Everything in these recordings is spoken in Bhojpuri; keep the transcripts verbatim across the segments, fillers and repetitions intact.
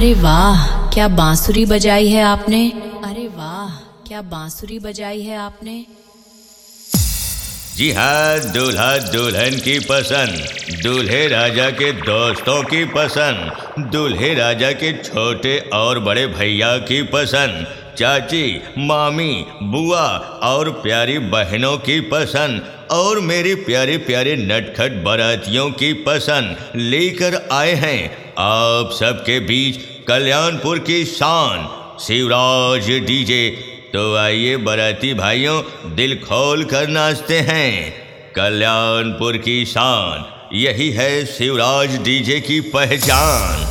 अरे वाह, क्या बांसुरी बजाई है आपने। अरे वाह, क्या बांसुरी बजाई है आपने। जी हाँ, दूल्हा दुल्हन की पसंद, दूल्हे राजा के दोस्तों की पसंद, दूल्हे राजा के छोटे और बड़े भैया की पसंद, चाची, मामी, बुआ और प्यारी बहनों की पसंद और मेरी प्यारे प्यारे नटखट बारातियों की पसंद लेकर आए हैं आप सबके बीच कल्याणपुर की शान शिवराज डीजे। तो आइए बाराती भाइयों, दिल खोल कर नाचते हैं। कल्याणपुर की शान, यही है शिवराज डीजे की पहचान।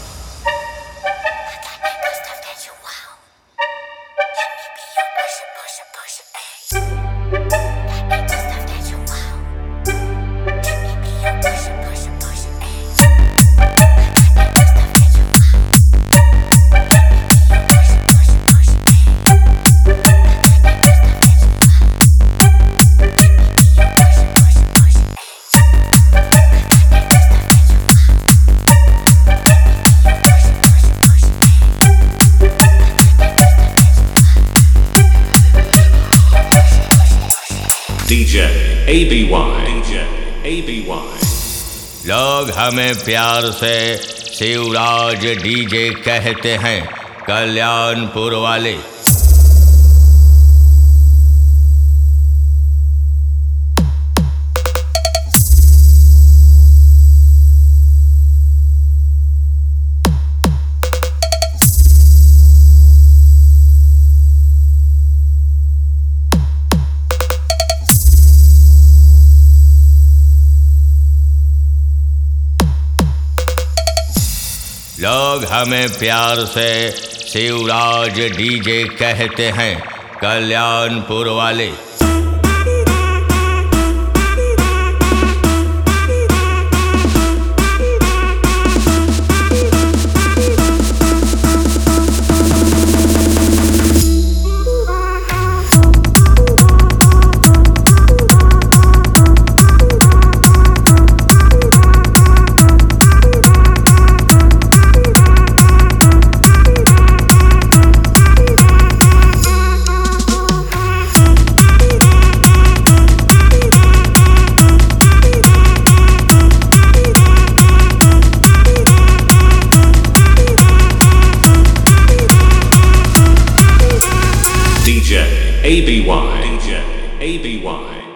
D J A B Y D J A B Y लोग हमें प्यार से शिवराज डीजे कहते हैं, कल्याणपुर वाले। लोग हमें प्यार से शिवराज डीजे कहते हैं, कल्याणपुर वाले। D J A B Y D J A B Y